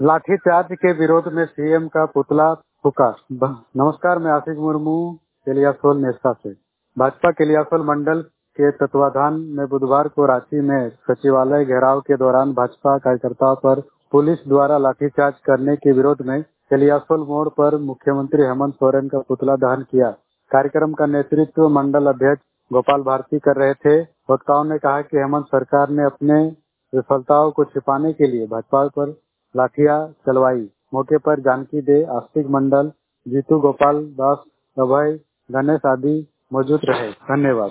लाठीचार्ज के विरोध में सीएम का पुतला फूका। नमस्कार, मैं आशिक मुर्मू केलियासोल नेस्ता से। भाजपा केलियासोल मंडल के तत्वाधान में बुधवार को रांची में सचिवालय घेराव के दौरान भाजपा कार्यकर्ताओं पर पुलिस द्वारा लाठीचार्ज करने के विरोध में केलियासोल मोड़ पर मुख्यमंत्री हेमंत सोरेन का पुतला दहन किया। कार्यक्रम का नेतृत्व मंडल अध्यक्ष गोपाल भारती कर रहे थे। वक्ताओं ने कहा कि हेमंत सरकार ने अपने विफलताओं को छिपाने के लिए भाजपा पर लाठियां चलवाई। मौके पर जानकी दे, आस्तिक मंडल, जीतू, गोपाल दास, अभय, गणेश आदि मौजूद रहे। धन्यवाद।